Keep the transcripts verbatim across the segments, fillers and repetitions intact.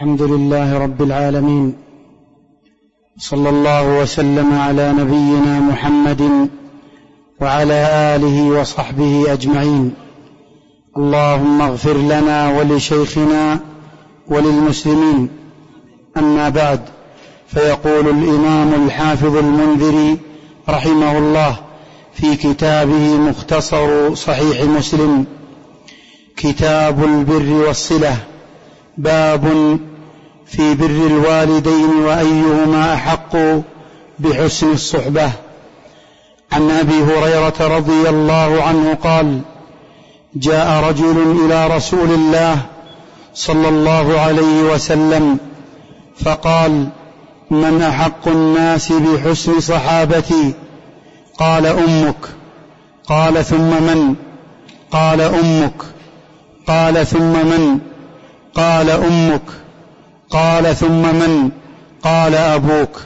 الحمد لله رب العالمين، صلى الله وسلم على نبينا محمد وعلى آله وصحبه أجمعين. اللهم اغفر لنا ولشيخنا وللمسلمين. أما بعد، فيقول الإمام الحافظ المنذري رحمه الله في كتابه مختصر صحيح مسلم: كتاب البر والصلة، باب في بر الوالدين وأيهما أحق بحسن الصحبة. عن أبي هريرة رضي الله عنه قال: جاء رجل إلى رسول الله صلى الله عليه وسلم فقال: من أحق الناس بحسن صحابتي؟ قال: أمك. قال: ثم من؟ قال: أمك. قال: ثم من؟ قال: أمك. قال: ثم من؟ قال: أبوك.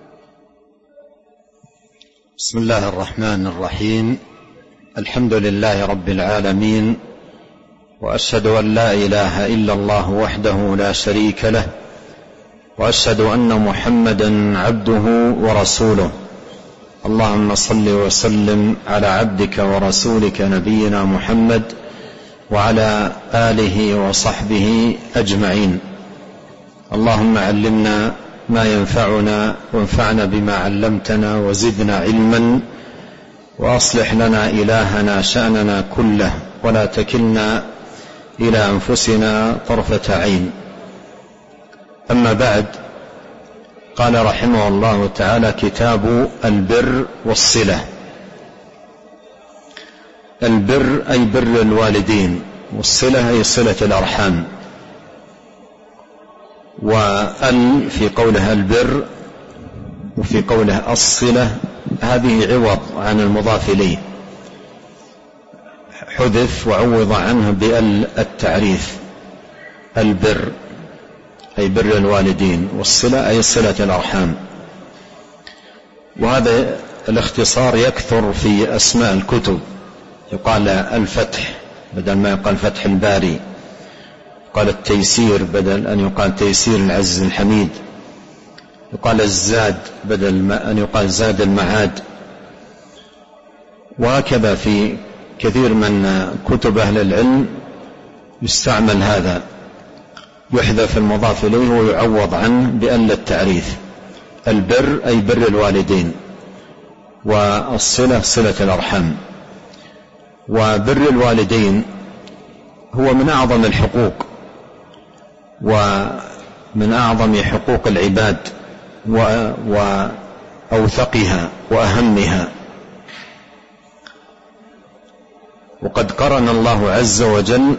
بسم الله الرحمن الرحيم. الحمد لله رب العالمين، وأشهد أن لا إله إلا الله وحده لا شريك له، وأشهد أن محمدا عبده ورسوله. اللهم صل وسلم على عبدك ورسولك نبينا محمد وعلى آله وصحبه أجمعين. اللهم علمنا ما ينفعنا وانفعنا بما علمتنا وزدنا علما، وأصلح لنا إلهنا شأننا كله، ولا تكلنا إلى أنفسنا طرفة عين. أما بعد، قال رحمه الله تعالى: كتاب البر والصلة. البر أي بر الوالدين، والصلة أي صلة الأرحام. وأل في قولها البر وفي قولها الصلة هذه عوض عن المضاف إليه، حذف وعوض عنه بأل التعريف. البر أي بر الوالدين، والصلة أي صلة الأرحام. وهذا الاختصار يكثر في أسماء الكتب، يقال الفتح بدل ما يقال فتح الباري، يقال التيسير بدل أن يقال تيسير العزيز الحميد، يقال الزاد بدل أن يقال زاد المعاد. وهكذا في كثير من كتب أهل العلم يستعمل هذا، يحذف المضاف إليه ويعوض عنه بأل التعريف. البر أي بر الوالدين، والصلة صلة الأرحام. وبر الوالدين هو من أعظم الحقوق ومن أعظم حقوق العباد وأوثقها وأهمها. وقد قرن الله عز وجل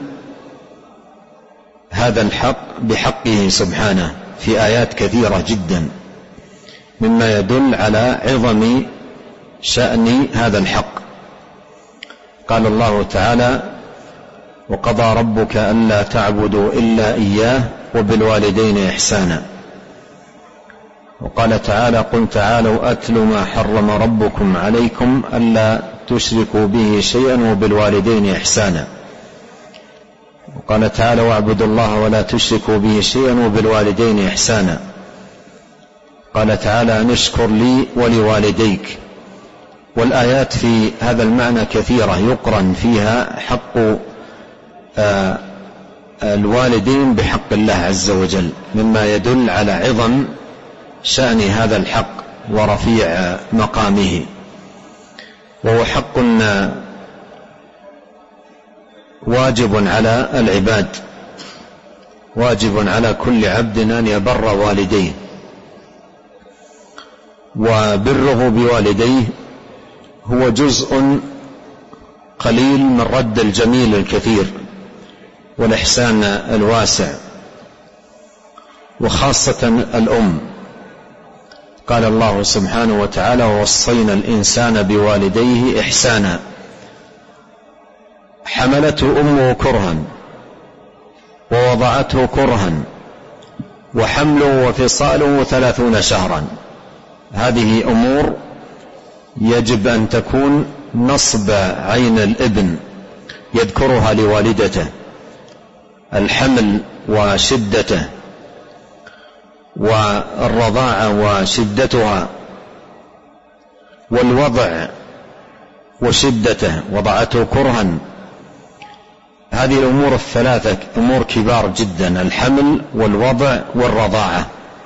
هذا الحق بحقه سبحانه في آيات كثيرة جدا، مما يدل على عظم شأن هذا الحق. قال الله تعالى: وقضى ربك ألا تعبدوا إلا إياه وبالوالدين إحسانا. وقال تعالى: قل تعالوا أتل ما حرم ربكم عليكم ألا تشركوا به شيئا وبالوالدين إحسانا. وقال تعالى: واعبدوا الله ولا تشركوا به شيئا وبالوالدين إحسانا. قال تعالى: أن اشكر لي ولوالديك. والآيات في هذا المعنى كثيرة يقرن فيها حق الوالدين بحق الله عز وجل، مما يدل على عظم شأن هذا الحق ورفيع مقامه. وهو حق واجب على العباد، واجب على كل عبد أن يبر والديه. وبره بوالديه هو جزء قليل من رد الجميل الكثير والإحسان الواسع، وخاصة الأم. قال الله سبحانه وتعالى: ووصينا الإنسان بوالديه إحسانا. حملته أمه كرها ووضعته كرها وحمله وفصاله ثلاثون شهرا. هذه أمور يجب أن تكون نصب عين الابن يذكرها لوالدته، الحمل وشدته والرضاعة وشدتها، والوضع وشدته، وضعته كرها. هذه الأمور الثلاثة أمور كبار جدا: الحمل والوضع والرضاعة.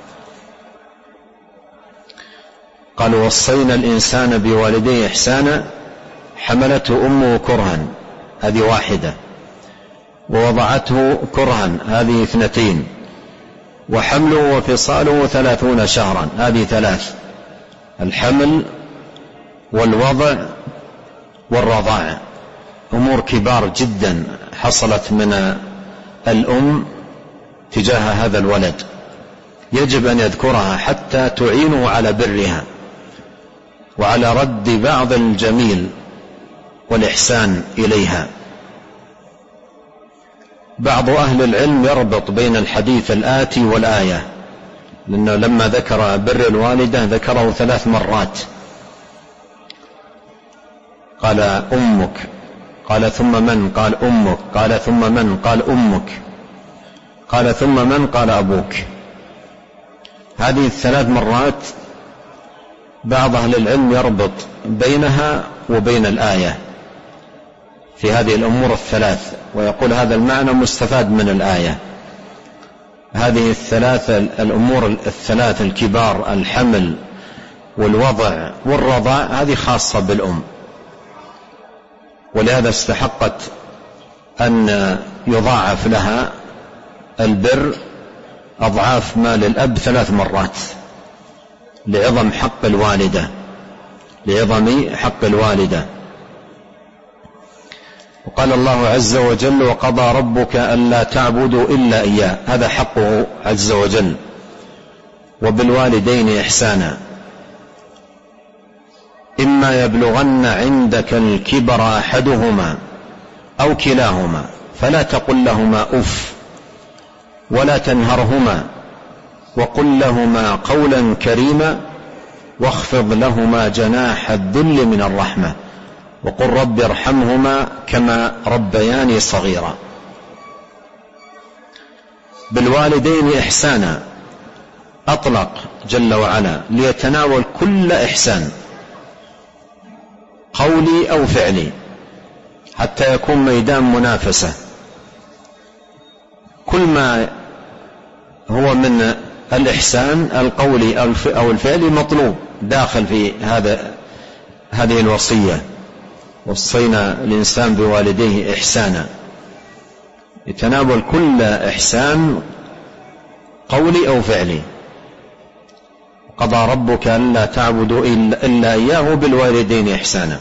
قالوا: وصينا الإنسان بوالديه إحسانا، حملته أمه كرها، هذه واحدة، ووضعته كرها، هذه اثنتين، وحمله وفصاله ثلاثون شهرا، هذه ثلاث: الحمل والوضع والرضاعة. أمور كبار جدا حصلت من الأم تجاه هذا الولد، يجب أن يذكرها حتى تعينه على برها وعلى رد بعض الجميل والإحسان إليها. بعض أهل العلم يربط بين الحديث الآتي والآية، لأنه لما ذكر بر الوالدة ذكره ثلاث مرات. قال: أمك، قال: ثم من؟ قال: أمك، قال: ثم من؟ قال: أمك، قال: ثم من؟ قال: أبوك. هذه الثلاث مرات بعض أهل العلم يربط بينها وبين الآية في هذه الأمور الثلاث، ويقول هذا المعنى مستفاد من الآية. هذه الثلاثة الأمور الثلاث الكبار: الحمل والوضع والرضاع، هذه خاصة بالأم، ولهذا استحقت أن يضاعف لها البر أضعاف ما للأب ثلاث مرات، لعظم حق الوالدة، لعظم حق الوالدة. وقال الله عز وجل: وقضى ربك ألا تعبدوا إلا إياه، هذا حقه عز وجل. وبالوالدين إحسانا، إما يبلغن عندك الكبر أحدهما أو كلاهما فلا تقل لهما أف ولا تنهرهما، وقل لهما قولا كريما، واخفض لهما جناح الذل من الرحمة، وقل رب ارحمهما كما ربياني صغيرا. بالوالدين إحسانا أطلق جل وعلا ليتناول كل إحسان قولي أو فعلي، حتى يكون ميدان منافسة. كل ما هو من الإحسان القولي أو الفعلي مطلوب داخل في هذا هذه الوصية: وصينا الإنسان بوالديه إحسانا، يتناول كل إحسان قولي أو فعلي. قضى ربك ألا تعبدوا إلا إياه بالوالدين إحسانا.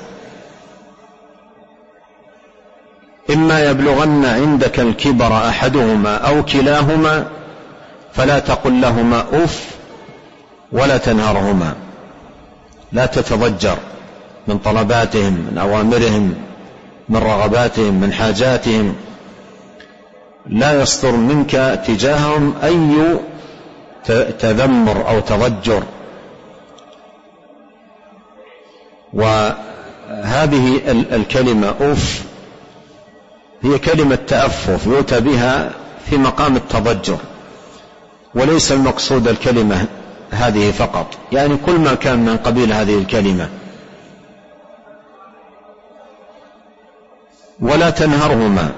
إما يبلغن عندك الكبر أحدهما أو كلاهما فلا تقل لهما أف ولا تنهرهما، لا تتضجر من طلباتهم، من أوامرهم، من رغباتهم، من حاجاتهم، لا يصدر منك تجاههم أي تذمر أو تضجر. وهذه الكلمة أف هي كلمة تأفف يؤتى بها في مقام التضجر، وليس المقصود الكلمة هذه فقط، يعني كل ما كان من قبيل هذه الكلمة. ولا تنهرهما،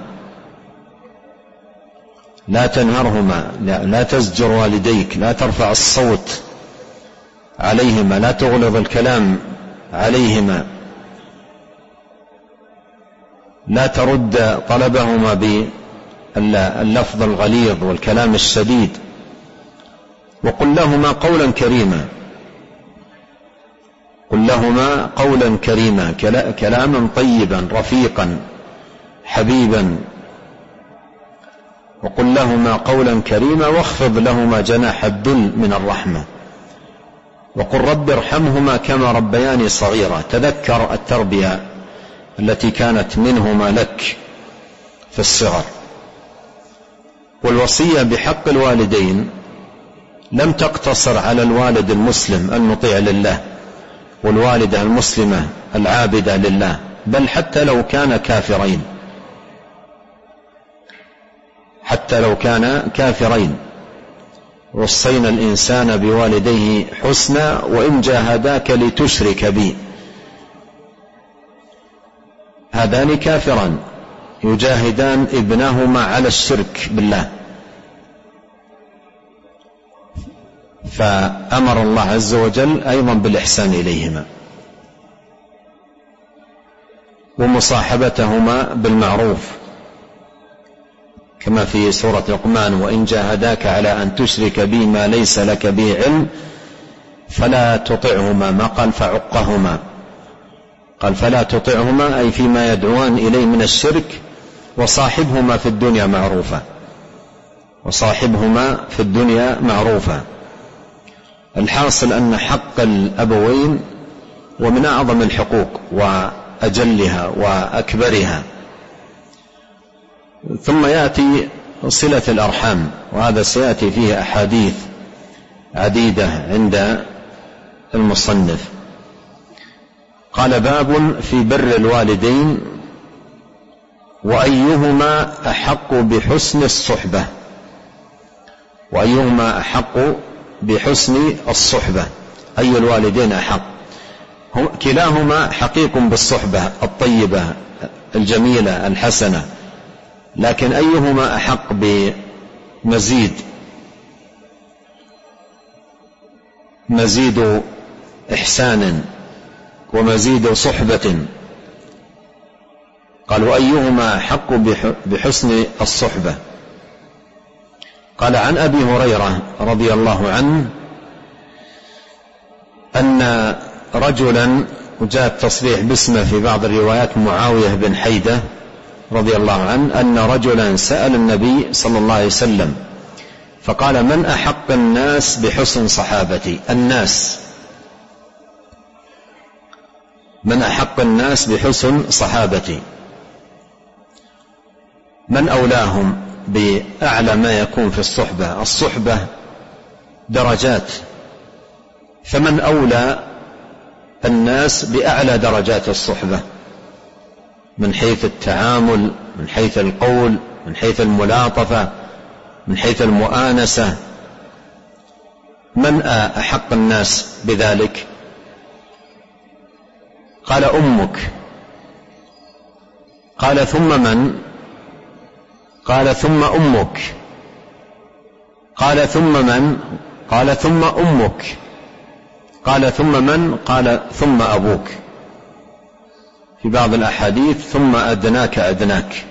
لا تنهرهما، لا, لا تزجر والديك، لا ترفع الصوت عليهما، لا تغلظ الكلام عليهما، لا ترد طلبهما باللفظ الغليظ والكلام الشديد. وقل لهما قولا كريما، قل لهما قولا كريما، كلاما طيبا رفيقا حبيبا. وقل لهما قولا كريما واخفض لهما جناح الذل من الرحمة، وقل رب ارحمهما كما ربياني صغيرا. تذكر التربية التي كانت منهما لك في الصغر. والوصية بحق الوالدين لم تقتصر على الوالد المسلم المطيع لله والوالدة المسلمة العابدة لله، بل حتى لو كان كافرين، حتى لو كان كافرين وصينا الإنسان بوالديه حسنا وإن جاهداك لتشرك بي. هذان كافران يجاهدان ابنهما على الشرك بالله، فأمر الله عز وجل أيضا بالإحسان إليهما ومصاحبتهما بالمعروف، كما في سورة لقمان: وإن جاهداك على أن تشرك بي ما ليس لك به علم فلا تطعهما. ما قال فعقهما، قال فلا تطعهما، أي فيما يدعوان إليه من الشرك، وصاحبهما في الدنيا معروفا، وصاحبهما في الدنيا معروفا. الحاصل أن حق الأبوين ومن أعظم الحقوق وأجلها وأكبرها. ثم يأتي صلة الأرحام، وهذا سيأتي فيه أحاديث عديدة عند المصنف. قال: باب في بر الوالدين وأيهما أحق بحسن الصحبة. وأيهما أحق بحسن الصحبة، أي الوالدين أحق؟ كلاهما حقيق بالصحبة الطيبة الجميلة الحسنة، لكن أيهما أحق بمزيد مزيد إحسان ومزيد صحبة؟ قال: وأيهما أحق بحسن الصحبة؟ قال: عن أبي هريرة رضي الله عنه أن رجلا، وجاء التصريح باسمه في بعض الروايات، معاوية بن حيدة رضي الله عنه، أن رجلا سأل النبي صلى الله عليه وسلم فقال: من أحق الناس بحسن صحابتي؟ الناس، من أحق الناس بحسن صحابتي؟ من أولاهم بأعلى ما يكون في الصحبة؟ الصحبة درجات، فمن أولى الناس بأعلى درجات الصحبة من حيث التعامل، من حيث القول، من حيث الملاطفة، من حيث المؤانسة؟ من أحق الناس بذلك؟ قال: أمك. قال: ثم من؟ قال: ثم أمك. قال: ثم من؟ قال: ثم أمك. قال: ثم من؟ قال: ثم أبوك. في بعض الأحاديث: ثم أدناك أدناك.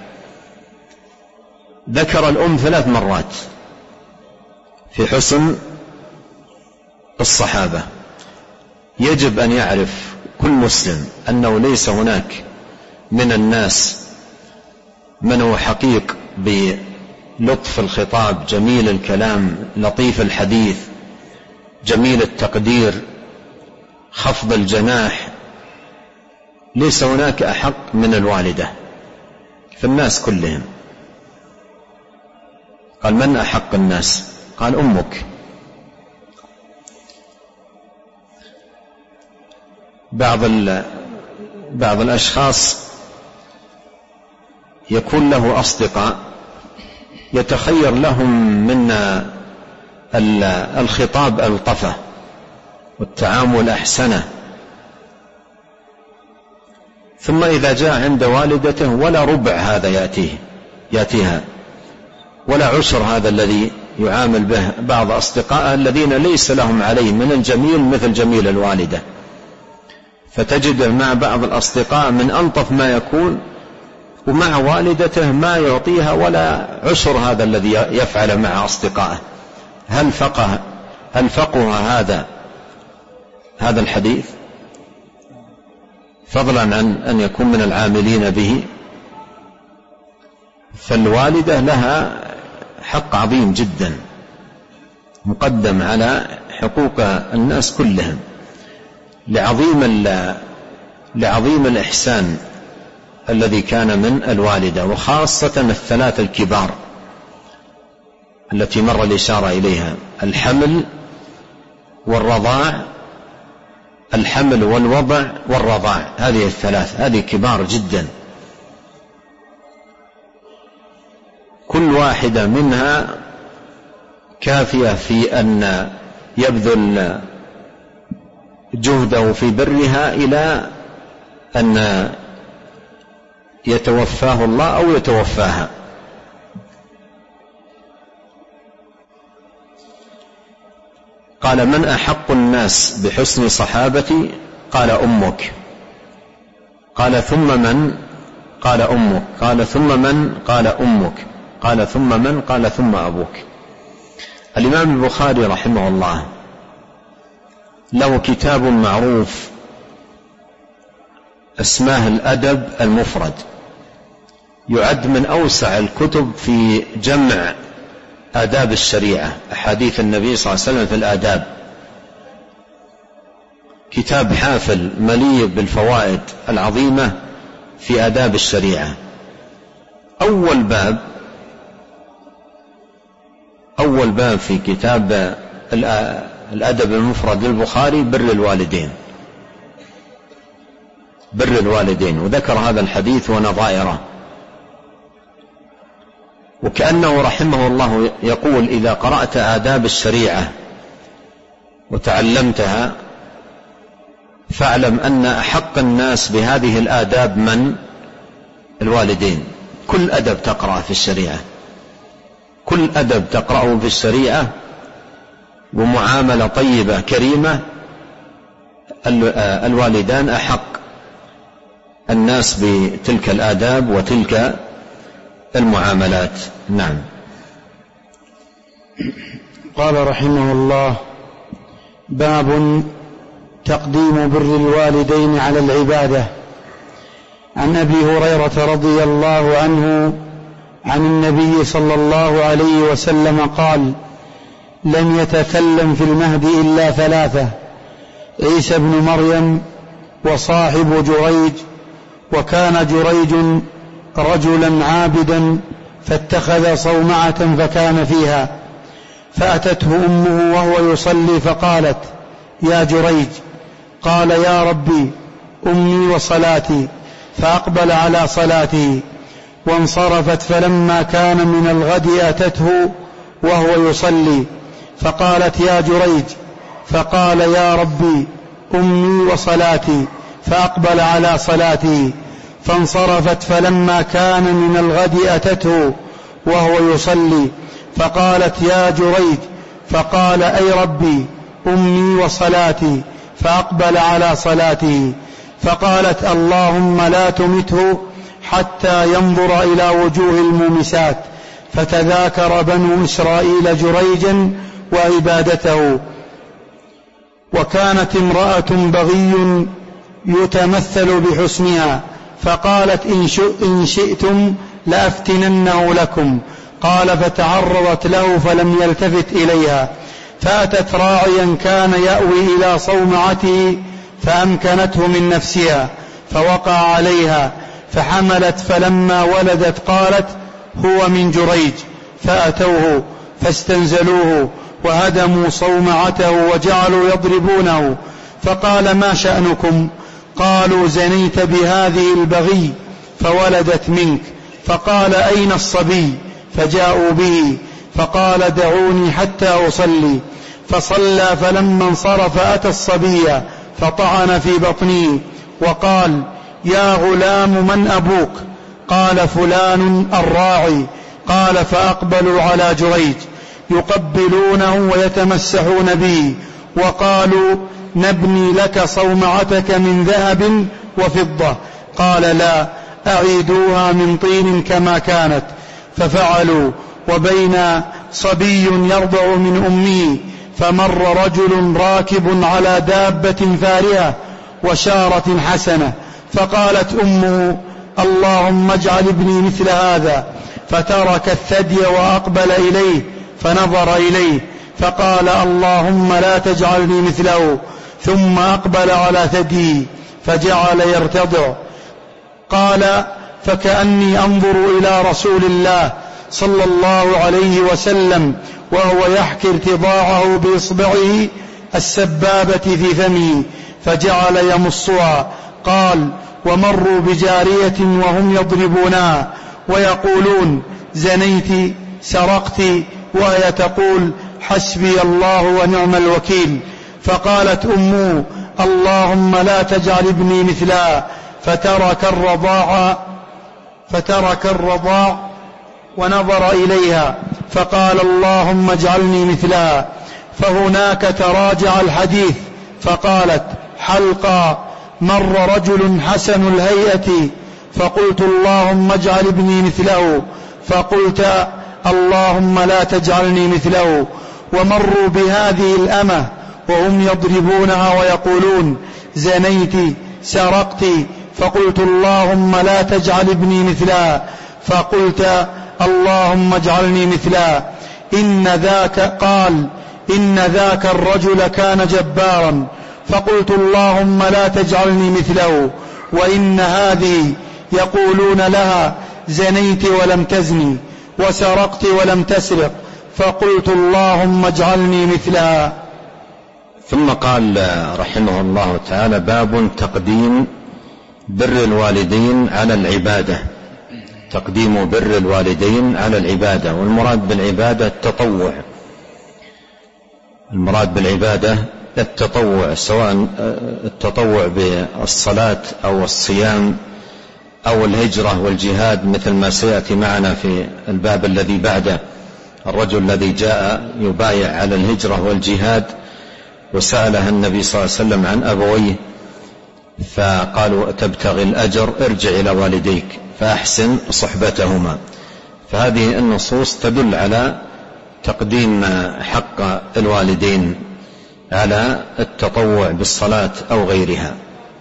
ذكر الأم ثلاث مرات في حسن الصحابة. يجب أن يعرف كل مسلم أنه ليس هناك من الناس من هو حقيق بلطف الخطاب، جميل الكلام، لطيف الحديث، جميل التقدير، خفض الجناح. ليس هناك أحق من الوالدة في الناس كلهم. قال: من أحق الناس؟ قال: أمك. بعض بعض الأشخاص يكون له أصدقاء يتخير لهم من الخطاب ألطفه والتعامل أحسنه، ثم إذا جاء عند والدته ولا ربع هذا يأتيه يأتيها، ولا عشر هذا الذي يعامل به بعض أصدقائه الذين ليس لهم عليه من الجميل مثل جميل الوالدة. فتجد مع بعض الأصدقاء من ألطف ما يكون، ومع والدته ما يعطيها ولا عشر هذا الذي يفعل مع أصدقائه. هل فقه هل فقه هذا هذا الحديث، فضلا عن أن يكون من العاملين به؟ فالوالدة لها حق عظيم جدا مقدم على حقوق الناس كلهم، لعظيم لعظيم الإحسان الذي كان من الوالدة، وخاصة الثلاث الكبار التي مر الإشارة إليها: الحمل والرضاع، الحمل والوضع والرضاع. هذه الثلاث، هذه كبار جدا، كل واحدة منها كافية في أن يبذل جهده في برها إلى أن يتوفاه الله أو يتوفاها. قال: من أحق الناس بحسن صحابتي؟ قال: أمك. قال: ثم من؟ قال: أمك. قال: ثم من؟ قال: أمك. قال: ثم من؟ قال: ثم أبوك. الإمام البخاري رحمه الله له كتاب معروف اسمه الأدب المفرد، يعد من أوسع الكتب في جمع آداب الشريعة، أحاديث النبي صلى الله عليه وسلم في الآداب. كتاب حافل مليء بالفوائد العظيمة في آداب الشريعة. أول باب أول باب في كتاب الأدب المفرد للبخاري بر الوالدين، بر الوالدين، وذكر هذا الحديث ونظائره. وكأنه رحمه الله يقول: إذا قرأت آداب الشريعة وتعلمتها فاعلم أن أحق الناس بهذه الآداب من؟ الوالدين. كل أدب تقرأ في الشريعة، كل أدب تقرأه في الشريعة ومعاملة طيبة كريمة، الوالدان أحق الناس بتلك الآداب وتلك المعاملات. نعم. قال رحمه الله: باب تقديم بر الوالدين على العبادة. عن أبي هريرة رضي الله عنه عن النبي صلى الله عليه وسلم قال: لم يتكلم في المهد إلا ثلاثة: عيسى بن مريم، وصاحب جريج، وكان جريج رجلا عابدا فاتخذ صومعة فكان فيها، فأتته أمه وهو يصلي فقالت: يا جريج. قال: يا ربي، أمي وصلاتي. فأقبل على صلاته وانصرفت، فلما كان من الغد أتته وهو يصلي فقالت: يا جريج. فقال: يا ربي، أمي وصلاتي. فأقبل على صلاته فانصرفت، فلما كان من الغد أتته وهو يصلي فقالت: يا جريج. فقال: أي ربي، أمي وصلاتي. فأقبل على صلاته فقالت: اللهم لا تمته حتى ينظر إلى وجوه المومسات. فتذاكر بنو إسرائيل جريجا وعبادته. وكانت امرأة بغي يتمثل بحسنها، فقالت: إن شئتم لأفتننه لكم. قال: فتعرضت له فلم يلتفت إليها، فأتت راعيا كان يأوي إلى صومعته فأمكنته من نفسها فوقع عليها فحملت، فلما ولدت قالت: هو من جريج. فأتوه فاستنزلوه وهدموا صومعته وجعلوا يضربونه، فقال: ما شأنكم؟ قالوا: زنيت بهذه البغي فولدت منك. فقال: أين الصبي؟ فجاءوا به، فقال: دعوني حتى أصلي. فصلى، فلما انصرف أتى الصبي فطعن في بطنه وقال: يا غلام، من أبوك؟ قال: فلان الراعي. قال: فأقبلوا على جريج يقبلونه ويتمسحون به، وقالوا: نبني لك صومعتك من ذهب وفضة. قال: لا، أعيدوها من طين كما كانت. ففعلوا. وبين صبي يرضع من أمه، فمر رجل راكب على دابة فارهة وشارة حسنة، فقالت أمه: اللهم اجعل ابني مثل هذا. فترك الثدي وأقبل إليه، فنظر إليه فقال: اللهم لا تجعلني مثله. ثم أقبل على ثديه فجعل يرتضع. قال: فكأني أنظر إلى رسول الله صلى الله عليه وسلم وهو يحكي ارتضاعه بإصبعه السبابة في فمه، فجعل يمصها. قال: ومروا بجارية وهم يضربونها ويقولون: زنيت، سرقت، وهي تقول: حسبي الله ونعم الوكيل. فقالت أمه اللهم لا تجعل ابني مثلا، فترك الرضاع فترك الرضاع ونظر إليها فقال اللهم اجعلني مثلها. فهناك تراجع الحديث فقالت حلقا مر رجل حسن الهيئة فقلت اللهم اجعل ابني مثله، فقلت اللهم لا تجعلني مثله. ومروا بهذه الأمة وهم يضربونها ويقولون زنيت سرقت، فقلت اللهم لا تجعل ابني مثلها، فقلت اللهم اجعلني مثلها. إن ذاك قال إن ذاك الرجل كان جبارا، فقلت اللهم لا تجعلني مثله. وإن هذه يقولون لها زنيت ولم تزني وسرقت ولم تسرق، فقلت اللهم اجعلني مثلها. ثم قال رحمه الله تعالى باب تقديم بر الوالدين على العبادة. تقديم بر الوالدين على العبادة، والمراد بالعبادة التطوع. المراد بالعبادة التطوع، سواء التطوع بالصلاة أو الصيام أو الهجرة والجهاد، مثل ما سيأتي معنا في الباب الذي بعده. الرجل الذي جاء يبايع على الهجرة والجهاد وسأله النبي صلى الله عليه وسلم عن أبويه فقالوا تبتغي الأجر ارجع إلى والديك فأحسن صحبتهما. فهذه النصوص تدل على تقديم حق الوالدين على التطوع بالصلاة أو غيرها.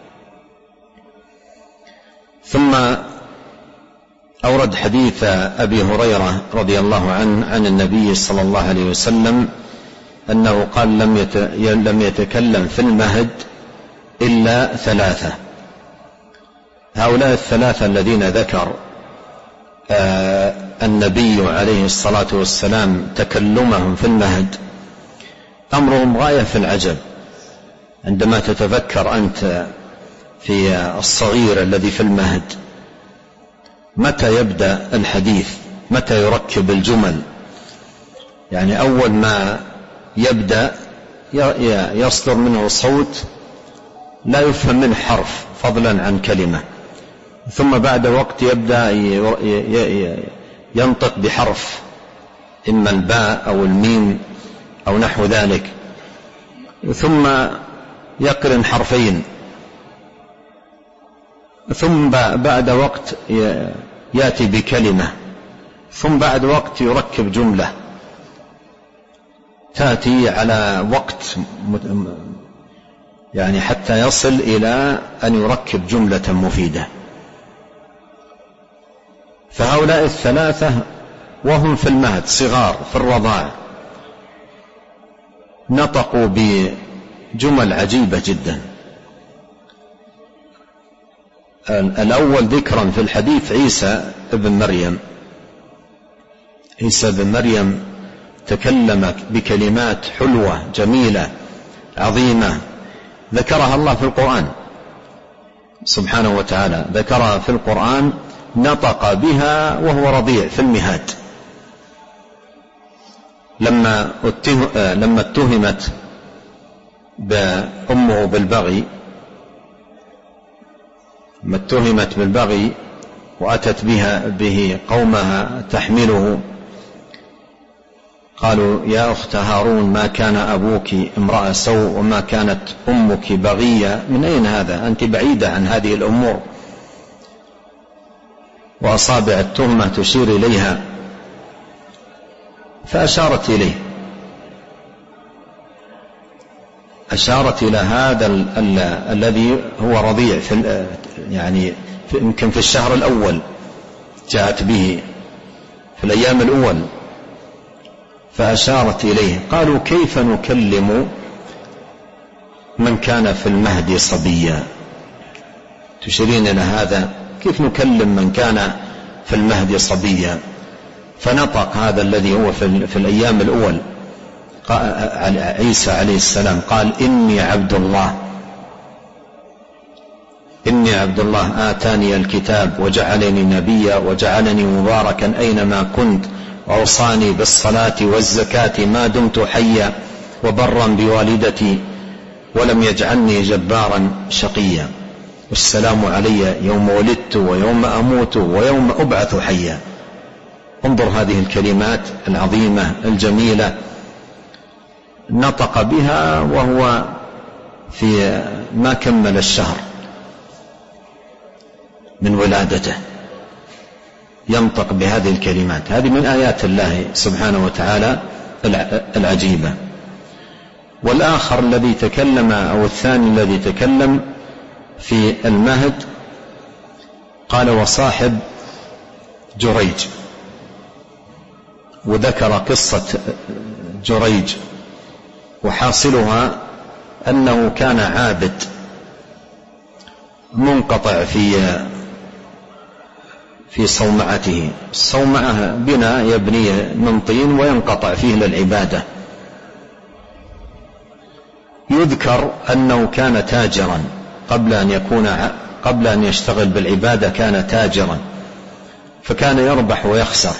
ثم أورد حديث أبي هريرة رضي الله عنه عن النبي صلى الله عليه وسلم أنه قال لم يتكلم في المهد إلا ثلاثة. هؤلاء الثلاثة الذين ذكر النبي عليه الصلاة والسلام تكلمهم في المهد أمرهم غاية في العجب. عندما تتفكر أنت في الصغير الذي في المهد، متى يبدأ الحديث، متى يركب الجمل، يعني أول ما يبدأ يصدر منه صوت لا يفهم منه حرف فضلا عن كلمة، ثم بعد وقت يبدأ ينطق بحرف، إما الباء أو الميم أو نحو ذلك، ثم يقرن حرفين، ثم بعد وقت يأتي بكلمة، ثم بعد وقت يركب جملة تأتي على وقت يعني حتى يصل إلى أن يركب جملة مفيدة. فهؤلاء الثلاثة وهم في المهد صغار في الرضاع نطقوا بجمل عجيبة جدا. الأول ذكرا في الحديث عيسى ابن مريم. عيسى ابن مريم تكلم بكلمات حلوة جميلة عظيمة ذكرها الله في القرآن سبحانه وتعالى، ذكرها في القرآن، نطق بها وهو رضيع في المهاد. لما لما اتهمت بأمه بالبغي، ما اتهمت بالبغي وأتت بها به قومها تحمله، قالوا يا أخت هارون ما كان أبوك امرأ سوء وما كانت أمك بغية، من أين هذا؟ أنت بعيدة عن هذه الأمور. وأصابع التهمة تشير إليها، فأشارت إليه، أشارت إلى هذا ال ال الذي هو رضيع في يعني يمكن في الشهر الأول جاءت به في الأيام الأول، فأشارت إليه. قالوا كيف نكلم من كان في المهد صبيا؟ تشيرين إلى هذا، كيف نكلم من كان في المهد صبيا؟ فنطق هذا الذي هو في, في الأيام الأول عيسى عليه السلام، قال إني عبد الله، إني عبد الله آتاني الكتاب وجعلني نبيا وجعلني مباركا أينما كنت وأوصاني بالصلاة والزكاة ما دمت حيا وبرا بوالدتي ولم يجعلني جبارا شقيا والسلام علي يوم ولدت ويوم أموت ويوم أبعث حيا. انظر هذه الكلمات العظيمة الجميلة نطق بها وهو في ما كمل الشهر من ولادته، ينطق بهذه الكلمات. هذه من آيات الله سبحانه وتعالى العجيبة. والآخر الذي تكلم أو الثاني الذي تكلم في المهد قال وصاحب جريج، وذكر قصة جريج، وحاصلها أنه كان عابد منقطع في في صومعته. الصومعة بناء يبني من طين وينقطع فيه للعبادة. يذكر أنه كان تاجرا قبل أن يكون قبل أن يشتغل بالعبادة، كان تاجرا فكان يربح ويخسر،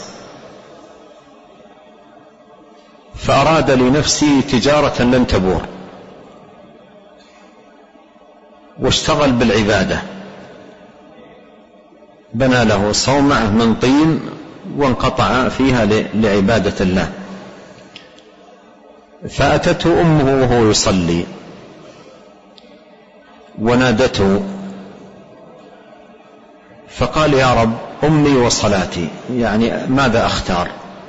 فأراد لنفسه تجارة لن تبور واشتغل بالعبادة، بنى له صومعة من طين وانقطع فيها لعبادة الله. فأتته أمه وهو يصلي ونادته فقال يا رب أمي وصلاتي، يعني ماذا أختار؟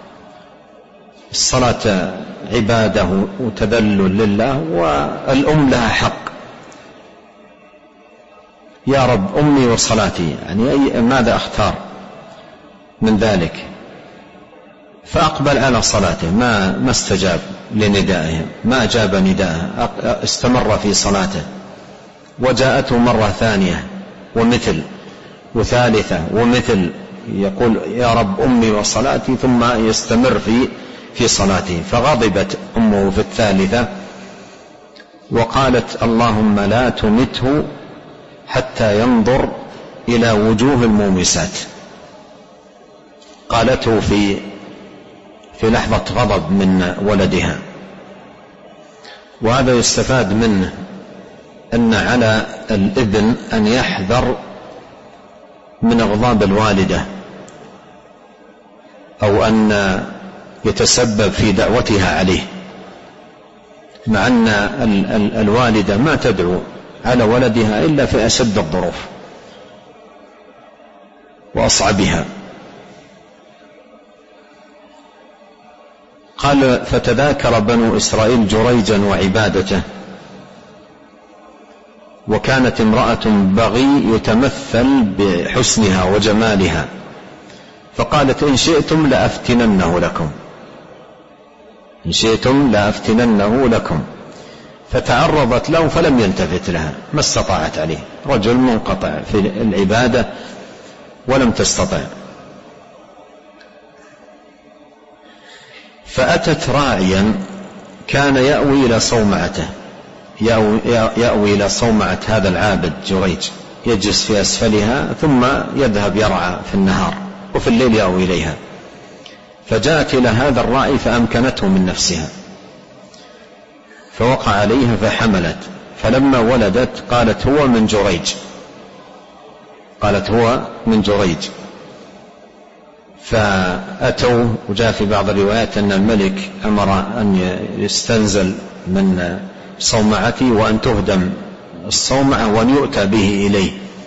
الصلاة عبادة وتذلل لله والأم لها حق، يا رب أمي وصلاتي، يعني أي ماذا أختار من ذلك؟ فأقبل على صلاته، ما ما استجاب لندائهم، ما أجاب نداءه، استمر في صلاته. وجاءته مرة ثانية ومثل وثالثة ومثل، يقول يا رب أمي وصلاتي ثم يستمر في في صلاته. فغضبت أمه في الثالثة وقالت اللهم لا تمته حتى ينظر إلى وجوه المومسات. قالته في في لحظة غضب من ولدها. وهذا يستفاد منه أن على الابن أن يحذر من إغضاب الوالدة أو أن يتسبب في دعوتها عليه، مع أن الوالدة ما تدعو على ولدها إلا في أشد الظروف وأصعبها. قال فتذاكر بنو إسرائيل جريجا وعبادته، وكانت امرأة بغي يتمثل بحسنها وجمالها، فقالت إن شئتم لأفتننه لكم، إن شئتم لأفتننه لكم. فتعرضت له فلم يلتفت لها، ما استطاعت عليه، رجل منقطع في العبادة ولم تستطع. فأتت راعيا كان يأوي إلى صومعته، يأوي, يأوي إلى صومعة هذا العابد جريج، يجلس في أسفلها ثم يذهب يرعى في النهار وفي الليل يأوي إليها. فجاءت إلى هذا الراعي فأمكنته من نفسها، فوقع عليها فحملت، فلما ولدت قالت هو من جريج، قالت هو من جريج. فأتوا، وجاء في بعض الروايات أن الملك أمر أن يستنزل من صومعته وأن تهدم الصومعة وأن يؤتى به إليه.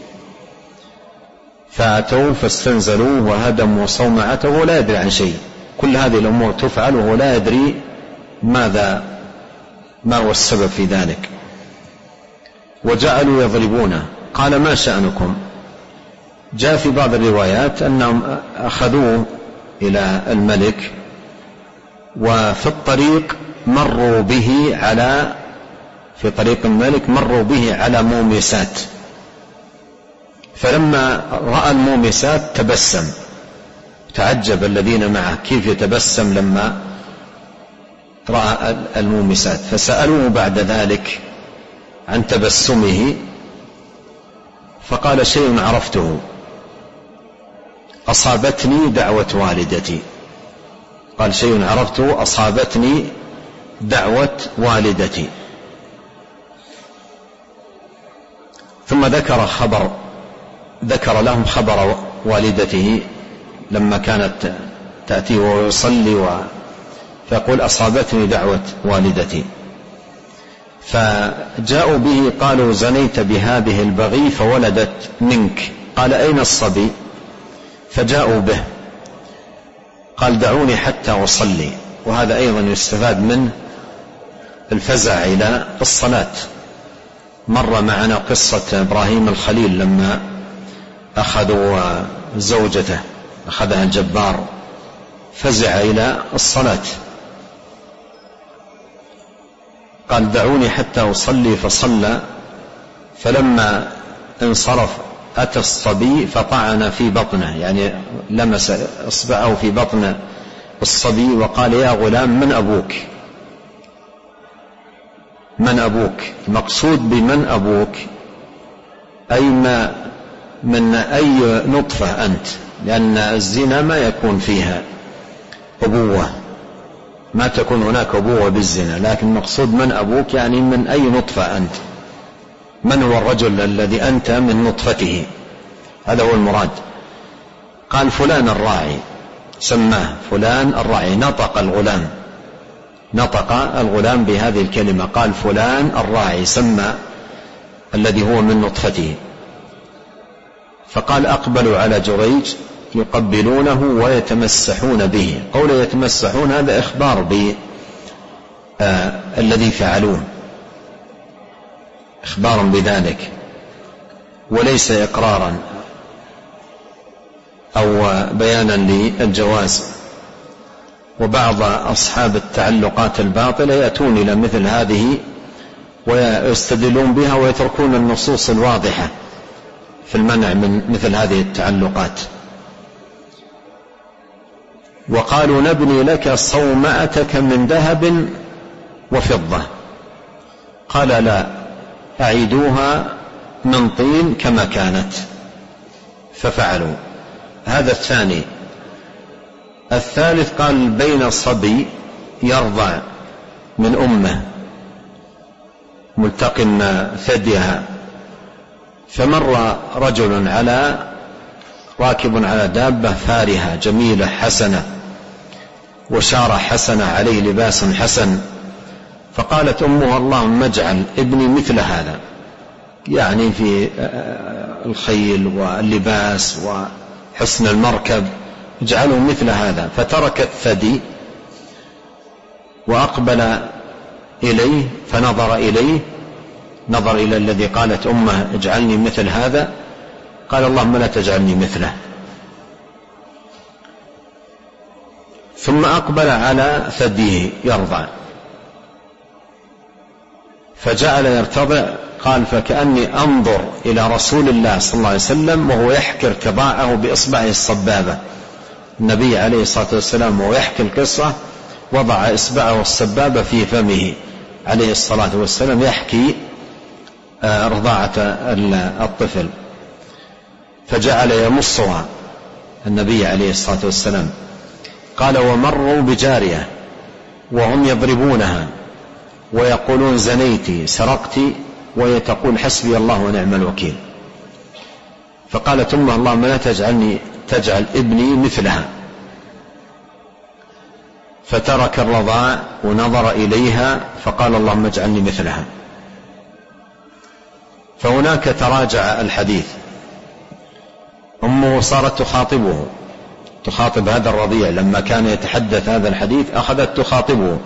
فأتوا فاستنزلوه وهدموا صومعته ولا يدري عن شيء. كل هذه الأمور تفعل وهو لا يدري ماذا ما هو السبب في ذلك. وجعلوا يضربونه. قال ما شأنكم؟ جاء في بعض الروايات أنهم أخذوه إلى الملك، وفي الطريق مروا به على في طريق الملك مروا به على مومسات، فلما رأى المومسات تبسم، تعجب الذين معه كيف يتبسم لما رأى المومسات. فسألوه بعد ذلك عن تبسمه، فقال شيء عرفته، أصابتني دعوة والدتي. قال شيء عرفته أصابتني دعوة والدتي. ثم ذكر خبر ذكر لهم خبر والدته لما كانت تأتي ويصلي و... فيقول أصابتني دعوة والدتي. فجاءوا به قالوا زنيت بهذه البغي فولدت منك. قال أين الصبي؟ فجاءوا به. قال دعوني حتى أصلي. وهذا أيضا يستفاد منه الفزع إلى الصلاة. مر معنا قصة إبراهيم الخليل لما أخذوا زوجته أخذها الجبار فزع إلى الصلاة، قال دعوني حتى أصلي فصلى. فلما انصرف أتى الصبي فطعن في بطنه، يعني لمس إصبعه في بطن الصبي وقال يا غلام من أبوك؟ من أبوك؟ المقصود بمن أبوك أي ما من أي نطفة أنت، لأن الزنا ما يكون فيها أبوة، ما تكون هناك أبوة بالزنا، لكن المقصود من أبوك يعني من أي نطفة أنت، من هو الرجل الذي أنت من نطفته، هذا هو المراد. قال فلان الراعي، سماه فلان الراعي. نطق الغلام نطق الغلام بهذه الكلمة، قال فلان الراعي، سمى الذي هو من نطفته. فقال أقبلوا على جريج يقبلونه ويتمسحون به. قول يتمسحون هذا إخبار بالذي فعلوه، إخبار بذلك وليس إقرارا أو بيانا للجواز. وبعض أصحاب التعلقات الباطلة يأتون إلى مثل هذه ويستدلون بها ويتركون النصوص الواضحة في المنع من مثل هذه التعلقات. وقالوا نبني لك صومعتك من ذهب وفضة. قال لا، أعيدوها من طين كما كانت. ففعلوا. هذا الثاني. الثالث قال بين صبي يرضع من أمه ملتقم ثديها، فمر رجل على راكب على دابة فارهة جميلة حسنة وشارة حسنة عليه لباس حسن، فقالت أمه اللهم اجعل ابني مثل هذا، يعني في الخيل واللباس وحسن المركب اجعله مثل هذا. فترك الثدي وأقبل إليه فنظر إليه، نظر إلى الذي قالت أمه اجعلني مثل هذا، قال اللهم لا تجعلني مثله. ثم أقبل على ثديه يرضع فجعل يرتضع. قال فكأني أنظر إلى رسول الله صلى الله عليه وسلم وهو يحكي ارتضاعه بإصبعه السبابة. النبي عليه الصلاة والسلام وهو يحكي القصة وضع إصبعه السبابة في فمه عليه الصلاة والسلام يحكي رضاعة الطفل، فجعل يمصها النبي عليه الصلاة والسلام. قال ومروا بجارية وهم يضربونها ويقولون زنيتي سرقتي، وهي تقول حسبي الله ونعم الوكيل. فقالت أمه اللهم لا تجعلني تجعل ابني مثلها. فترك الرضاع ونظر إليها فقال اللهم اجعلني مثلها. فهناك تراجع الحديث. أمه صارت تخاطبه، تخاطب هذا الرضيع لما كان يتحدث هذا الحديث أخذت تخاطبه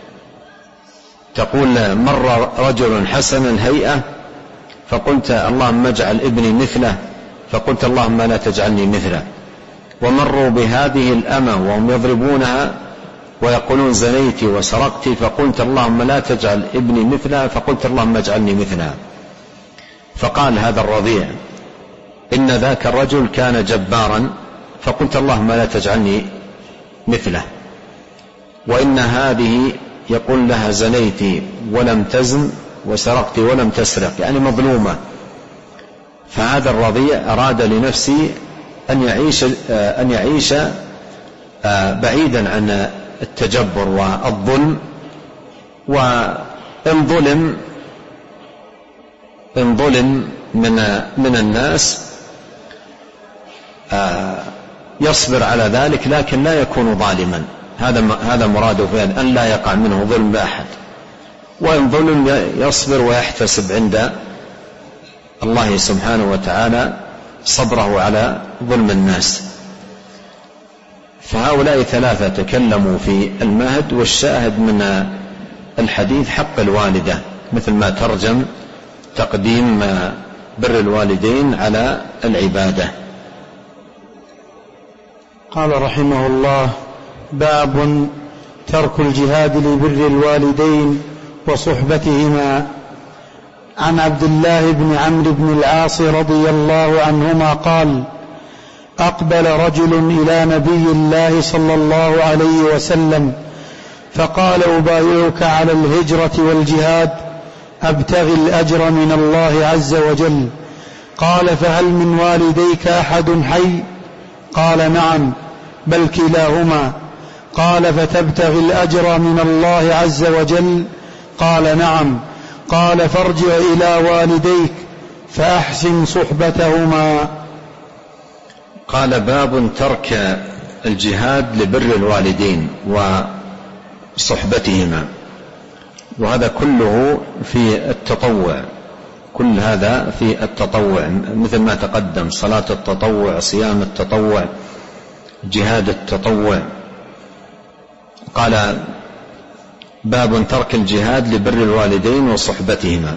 تقول مر رجل حسن الهيئة فقلت اللهم اجعل ابني مثله، فقلت اللهم لا تجعلني مثله. ومروا بهذه الأمة وهم يضربونها ويقولون زنيتي وسرقتي، فقلت اللهم لا تجعل ابني مثلها، فقلت اللهم اجعلني مثلها. فقال هذا الرضيع إن ذاك الرجل كان جبارا، فقلت اللهم لا تجعلني مثله. وإن هذه يقول لها زنيتي ولم تزن وسرقتي ولم تسرق، يعني مظلومة. فهذا الرضيع أراد لنفسه أن يعيش, أن يعيش بعيدا عن التجبر والظلم. وإن ظلم إن ظلم من من الناس يصبر على ذلك لكن لا يكون ظالما، هذا هذا مراده في أن لا يقع منه ظلم بأحد. وإن ظلم يصبر ويحتسب عند الله سبحانه وتعالى صبره على ظلم الناس. فهؤلاء ثلاثة تكلموا في المهد، والشاهد من الحديث حق الوالدة، مثل ما ترجم تقديم بر الوالدين على العبادة. قال رحمه الله: باب ترك الجهاد لبر الوالدين وصحبتهما. عن عبد الله بن عمرو بن العاص رضي الله عنهما قال: أقبل رجل إلى نبي الله صلى الله عليه وسلم فقال: أبايعك على الهجرة والجهاد أبتغي الأجر من الله عز وجل. قال: فهل من والديك أحد حي؟ قال: نعم، بل كلاهما. قال: فتبتغي الأجر من الله عز وجل؟ قال: نعم. قال: فارجع إلى والديك فأحسن صحبتهما. قال: باب ترك الجهاد لبر الوالدين وصحبتهما. وهذا كله في التطوع، كل هذا في التطوع مثل ما تقدم: صلاة التطوع، صيام التطوع، جهاد التطوع. قال: باب ترك الجهاد لبر الوالدين وصحبتهما.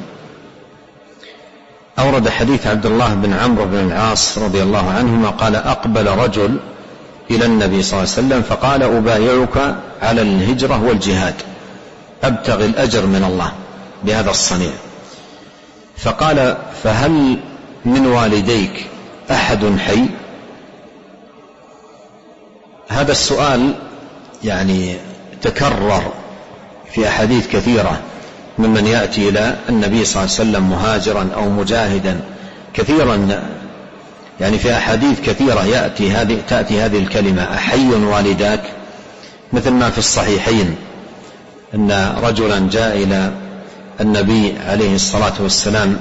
أورد حديث عبد الله بن عمرو بن العاص رضي الله عنهما قال: أقبل رجل إلى النبي صلى الله عليه وسلم فقال: أبايعك على الهجرة والجهاد أبتغي الأجر من الله بهذا الصنيع. فقال: فهل من والديك أحد حي؟ هذا السؤال يعني تكرر في أحاديث كثيرة ممن يأتي إلى النبي صلى الله عليه وسلم مهاجرا أو مجاهدا، كثيرا يعني في أحاديث كثيرة يأتي هذه تأتي هذه الكلمة: أحي والداك؟ مثل ما في الصحيحين أن رجلا جاء إلى النبي عليه الصلاة والسلام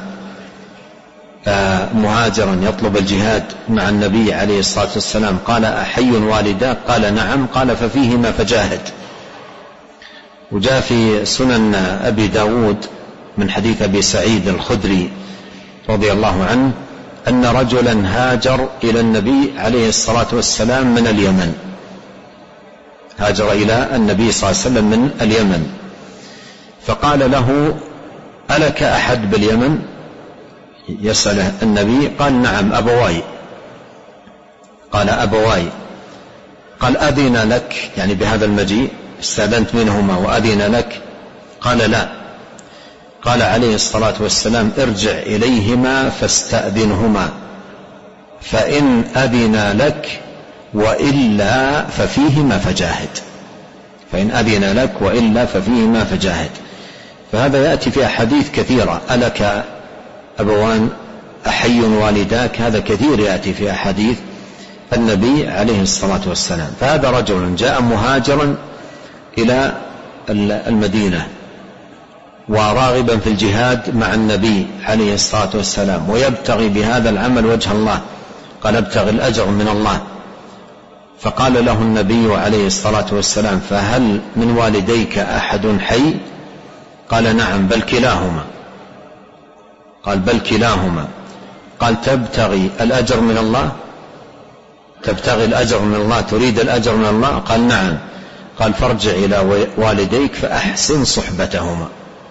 مهاجرا يطلب الجهاد مع النبي عليه الصلاة والسلام، قال: أحي والداك؟ قال: نعم. قال: ففيهما فجاهد. وجاء في سنن أبي داود من حديث أبي سعيد الخدري رضي الله عنه أن رجلا هاجر إلى النبي عليه الصلاة والسلام من اليمن، هاجر إلى النبي صلى الله عليه وسلم من اليمن، فقال له: ألك أحد باليمن؟ يسأله النبي، قال: نعم، أبواي. قال: أبواي. قال: أذن لك يعني بهذا المجيء؟ استأذنت منهما وأذن لك؟ قال: لا. قال عليه الصلاة والسلام: ارجع إليهما فاستأذنهما، فإن أذن لك وإلا ففيهما فجاهد. فإن أذن لك وإلا ففيهما فجاهد. فهذا يأتي في أحاديث كثيرة: ألك أبوان؟ أحي والداك؟ هذا كثير يأتي في أحاديث النبي عليه الصلاة والسلام. فهذا رجل جاء مهاجرا إلى المدينة وراغبا في الجهاد مع النبي عليه الصلاة والسلام ويبتغي بهذا العمل وجه الله، قال: ابتغي الأجر من الله. فقال له النبي عليه الصلاة والسلام: فهل من والديك أحد حي؟ قال: نعم، بل كلاهما. قال: بل كلاهما. قال: تبتغي الأجر من الله؟ تبتغي الأجر من الله، تريد الأجر من الله؟ قال: نعم. قال: فارجع إلى والديك فأحسن صحبتهما.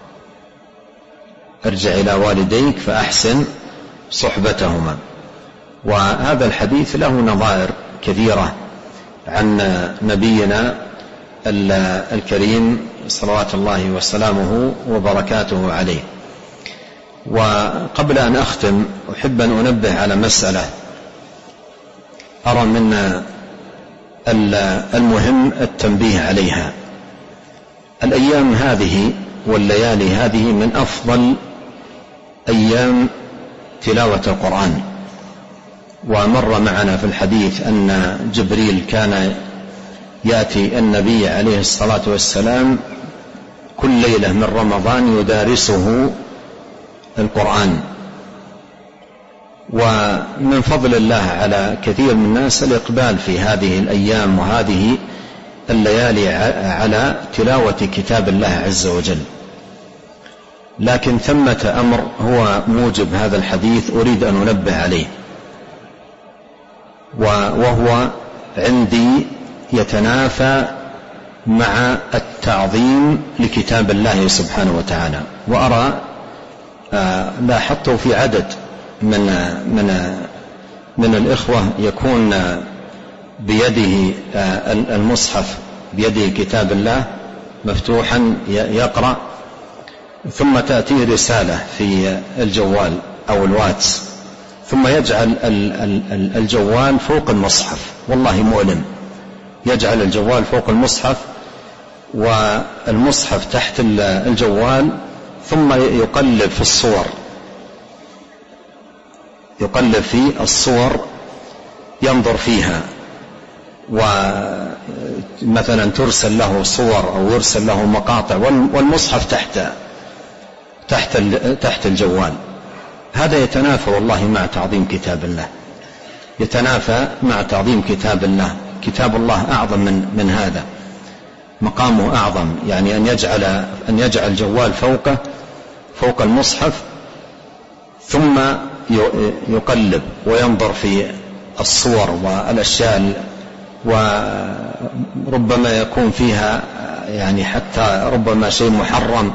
ارجع إلى والديك فأحسن صحبتهما. وهذا الحديث له نظائر كثيرة عن نبينا الكريم صلوات الله وسلامه وبركاته عليه. وقبل أن أختم أحب أن أنبه على مسألة أرى من المهم التنبيه عليها. الأيام هذه والليالي هذه من أفضل أيام تلاوة القرآن. ومر معنا في الحديث أن جبريل كان يأتي النبي عليه الصلاة والسلام كل ليلة من رمضان يدارسه القرآن. ومن فضل الله على كثير من الناس الإقبال في هذه الأيام وهذه الليالي على تلاوة كتاب الله عز وجل. لكن ثمة أمر هو موجب هذا الحديث أريد أن أنبه عليه، وهو عندي يتنافى مع التعظيم لكتاب الله سبحانه وتعالى. وأرى لاحظت في عدد من من من الإخوة يكون بيده المصحف، بيده كتاب الله مفتوحا يقرأ، ثم تأتيه رسالة في الجوال أو الواتس، ثم يجعل الجوال فوق المصحف. والله مؤلم، يجعل الجوال فوق المصحف والمصحف تحت الجوال، ثم يقلب في الصور، يقلب في الصور ينظر فيها، ومثلا ترسل له صور أو يرسل له مقاطع والمصحف تحت تحت تحت الجوال. هذا يتنافى والله مع تعظيم كتاب الله، يتنافى مع تعظيم كتاب الله. كتاب الله أعظم من من هذا، مقامه أعظم، يعني أن يجعل أن يجعل الجوال فوقه فوق المصحف، ثم يقلب وينظر في الصور والأشياء، وربما يكون فيها يعني حتى ربما شيء محرم،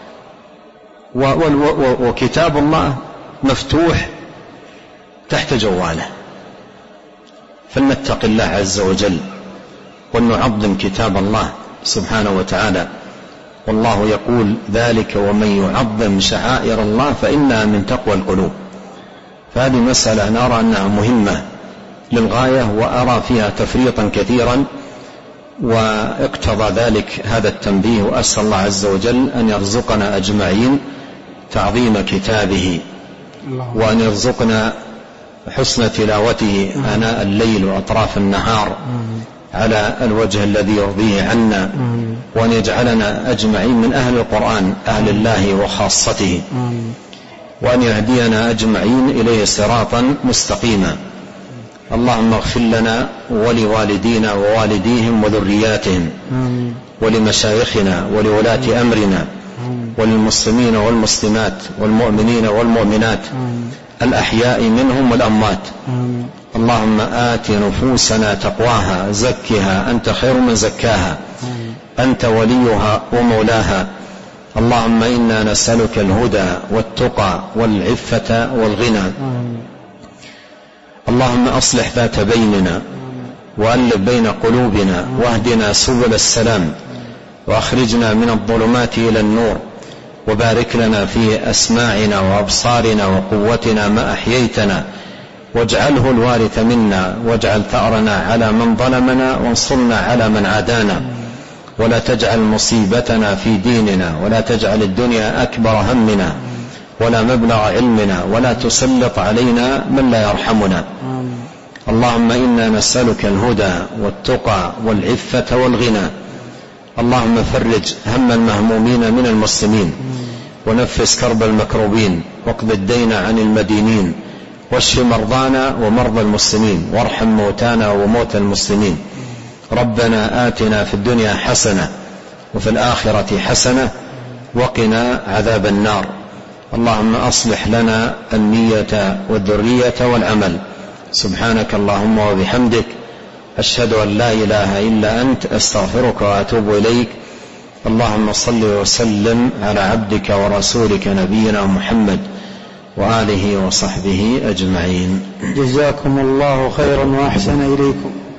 وكتاب الله مفتوح تحت جواله. فلنتق الله عز وجل ونعظم كتاب الله سبحانه وتعالى. والله يقول: ذلك ومن يعظم شعائر الله فإنها من تقوى القلوب. فهذه مسألة نرى أنها مهمة للغاية، وأرى فيها تفريطا كثيرا، واقتضى ذلك هذا التنبيه. وأسأل الله عز وجل أن يرزقنا أجمعين تعظيم كتابه، وأن يرزقنا حسن تلاوته آناء الليل وأطراف النهار على الوجه الذي يرضيه عنا، وأن يجعلنا أجمعين من أهل القرآن، أهل الله وخاصته، وأن يهدينا أجمعين إليه صراطا مستقيما. اللهم اغفر لنا ولوالدينا ووالديهم وذرياتهم، ولمشايخنا ولولاة أمرنا، وللمسلمين والمسلمات والمؤمنين والمؤمنات الأحياء منهم والأموات. اللهم آت نفوسنا تقواها، زكها أنت خير من زكاها، أنت وليها ومولاها. اللهم إنا نسألك الهدى والتقى والعفة والغنى. اللهم أصلح ذات بيننا وألف بين قلوبنا، واهدنا سبل السلام، وأخرجنا من الظلمات إلى النور، وبارك لنا في أسماعنا وأبصارنا وقوتنا ما أحييتنا، واجعله الوارث منا، واجعل ثأرنا على من ظلمنا، وانصرنا على من عادانا، ولا تجعل مصيبتنا في ديننا، ولا تجعل الدنيا أكبر همنا ولا مبلغ علمنا، ولا تسلط علينا من لا يرحمنا. اللهم إنا نسألك الهدى والتقى والعفة والغنى. اللهم فرج هم المهمومين من المسلمين، ونفس كرب المكروبين، واقض الدين عن المدينين، واشف مرضانا ومرضى المسلمين، وارحم موتانا وموتى المسلمين. ربنا آتنا في الدنيا حسنة وفي الآخرة حسنة وقنا عذاب النار. اللهم أصلح لنا النية والذرية والعمل. سبحانك اللهم وبحمدك، أشهد أن لا إله إلا أنت، أستغفرك وأتوب إليك. اللهم صل وسلم على عبدك ورسولك نبينا محمد وآله وصحبه أجمعين. جزاكم الله خيرا وأحسن إليكم.